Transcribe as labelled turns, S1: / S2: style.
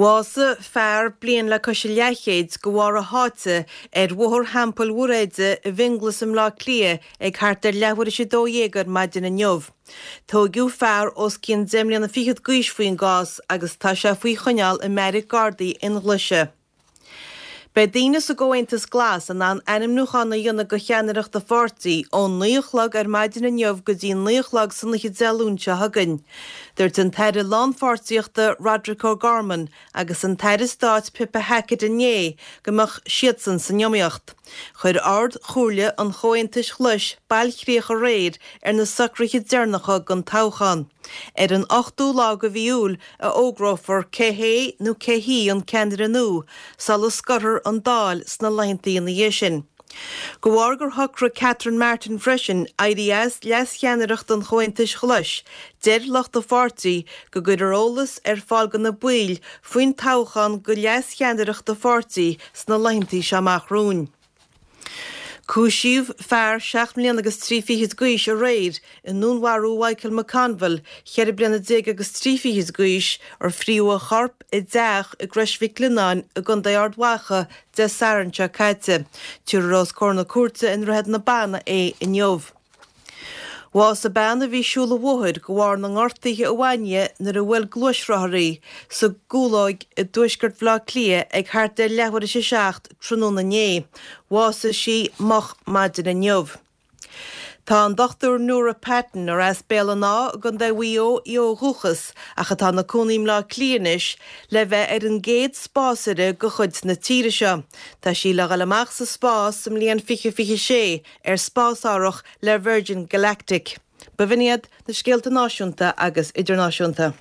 S1: Wasa fear blian le cosisilechéid go bhhar a háte bhuathar hampel mhuréide a bhinglasam lá clia ag chartar lehar is dó dhégar maidin na neomh. Tógiú fear os cín zemlian na fichad gúis faoin gás agus tá se faoi choneal i Mary Gardaí in Gluise. Bei dínas a ggóhaintas glas an ennim nuchanna dionna go cheannareacht a fortaí ón nuochlag maidin na neomh go dtí nuochlag san lichid zealúnse hagann. Dúirt an teire lán fortaíochta Roderick O'Gorman agus an teire stáit Pippa Hackett inné gomach siadsan san neomíocht. Chuir ard chúrle an chóhaintas chluis bailchríoch a réir na sacracha dearnacha gon táchan. An 8ú lá go bhíúil a ógrófar cehé nó cehí an ceannar anú, sal scotar an dáil sna laintaí na dhéisin. Go bhfar gur thocra Catherine Martin freisin IDS leas cheannareacht an chóhaintas chluis, deir lecht a fortaí go guidireolalas fáilgan na buil faoin táchan go leas cheannareacht a fortaí sna laintaí seamachrún. Cúisiúh fear 6 milliún agus 3 gúis a réir in núnharú Michael McConville, cheir bliana 10 agus 3 gúis ar fríú a charp I deach I Grisvic Linán a gundaard wacha de Sarantse caite, túrás corna cuarta in rahead na bana in neomh. Was a bana bhí siúla bhuaid go bhhar na ngortaithe a bhaine nar a bhfuil gluisrathaí sa gúláig I dúisgurt bhlá clia ag thart de lehar is 6 trúna né, was a sí mach maidin na neomh. Tá an Dr. Nora Patton ar as béla ná gon da bhuío I ruchas a chatá na cúnaím lá clianis le bheith an géad spásire go chud na tíre seo. Tá sí le galamach sa spás sam líon 56 spásárach le Virgin Galactic. Beviniad na scéalta náisiúnta agus idirnáisiúnta.